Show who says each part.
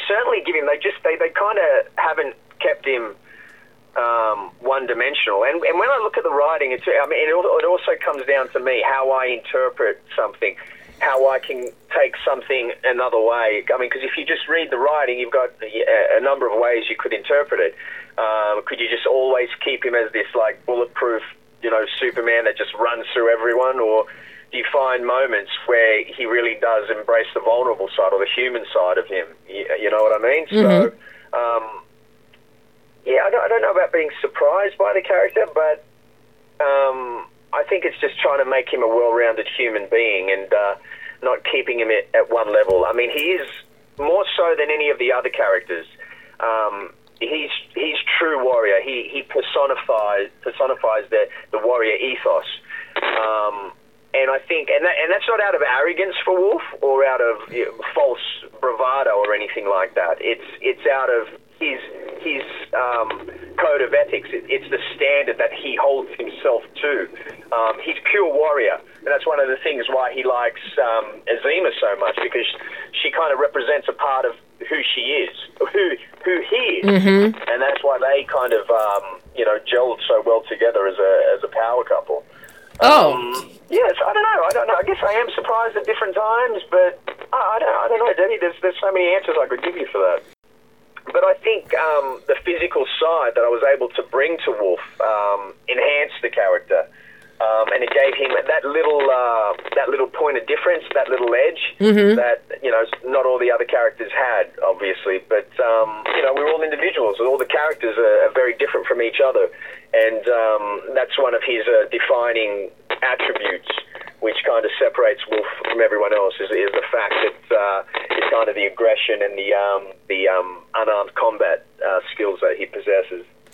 Speaker 1: certainly give him. They kind of haven't kept him one-dimensional. And when I look at the writing, it also comes down to me, how I interpret something, how I can take something another way. I mean, because if you just read the writing, you've got a number of ways you could interpret it. Could you just always keep him as this, like, bulletproof, Superman that just runs through everyone? Or do you find moments where he really does embrace the vulnerable side or the human side of him? You know what I mean?
Speaker 2: Mm-hmm.
Speaker 1: So, I don't know about being surprised by the character, but I think it's just trying to make him a well-rounded human being and not keeping him at one level. I mean, he is more so than any of the other characters. He's true warrior. He personifies the warrior ethos. And I think, and that's not out of arrogance for Wolf or out of false bravado or anything like that. It's out of his code of ethics. It's the standard that he holds himself to. He's pure warrior, and that's one of the things why he likes Azima so much, because she kind of represents a part of who she is, who he is, and that's why they kind of gelled so well together as a power couple. Yes, I don't know. I guess I am surprised at different times, but I don't know, Debbie. There's so many answers I could give you for that. But I think the physical side that I was able to bring to Wolf enhanced the character, and it gave him that little point of difference, that little edge that not all the other characters had, obviously. But we're all individuals. All the characters are very different from each other, and that's one of his defining attributes, which kind of separates Wolf from everyone else, is the fact that it's kind of the aggression and the unarmed combat skills that he possesses.